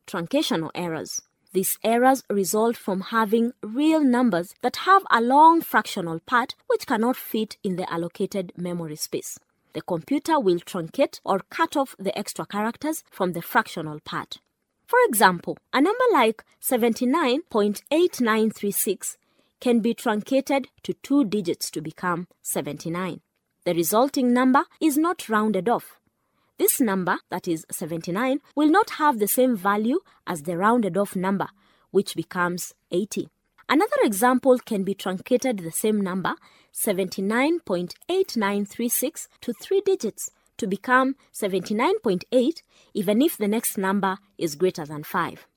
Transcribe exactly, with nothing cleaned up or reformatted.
truncational errors. These errors result from having real numbers that have a long fractional part which cannot fit in the allocated memory space. The computer will truncate or cut off the extra characters from the fractional part. For example, a number like seventy-nine point eight nine three six can be truncated to two digits to become seventy-nine. The resulting number is not rounded off. This number, that is seventy-nine, will not have the same value as the rounded off number, which becomes eighty. Another example can be truncated the same number, seventy-nine point eight nine three six, to three digits to become seventy-nine point eight, even if the next number is greater than five.